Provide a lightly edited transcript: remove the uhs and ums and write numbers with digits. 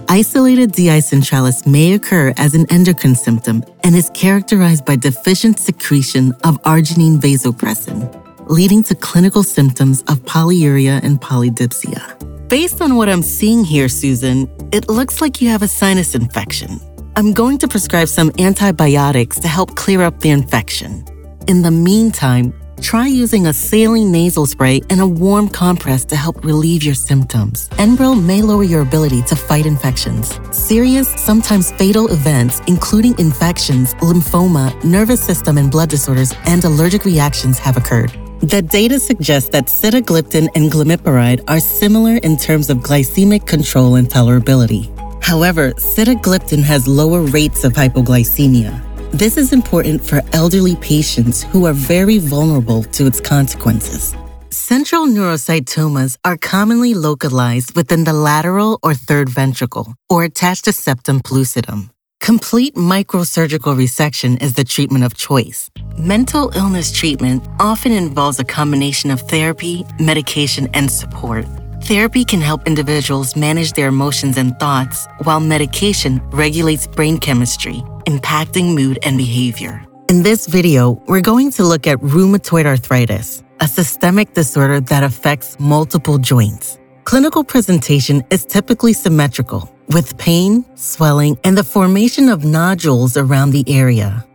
Isolated DI centralis may occur as an endocrine symptom and is characterized by deficient secretion of arginine vasopressin, leading to clinical symptoms of polyuria and polydipsia. Based on what I'm seeing here, Susan, it looks like you have a sinus infection. I'm going to prescribe some antibiotics to help clear up the infection. In the meantime, try using a saline nasal spray and a warm compress to help relieve your symptoms. Enbrel may lower your ability to fight infections. Serious, sometimes fatal events, including infections, lymphoma, nervous system and blood disorders, and allergic reactions have occurred. The data suggests that sitagliptin and glimepiride are similar in terms of glycemic control and tolerability. However, sitagliptin has lower rates of hypoglycemia. This is important for elderly patients who are very vulnerable to its consequences. Central neurocytomas are commonly localized within the lateral or third ventricle or attached to septum pellucidum. Complete microsurgical resection is the treatment of choice. Mental illness treatment often involves a combination of therapy, medication, and support. Therapy can help individuals manage their emotions and thoughts, while medication regulates brain chemistry, impacting mood and behavior. In this video, we're going to look at rheumatoid arthritis, a systemic disorder that affects multiple joints. Clinical presentation is typically symmetrical, with pain, swelling, and the formation of nodules around the area.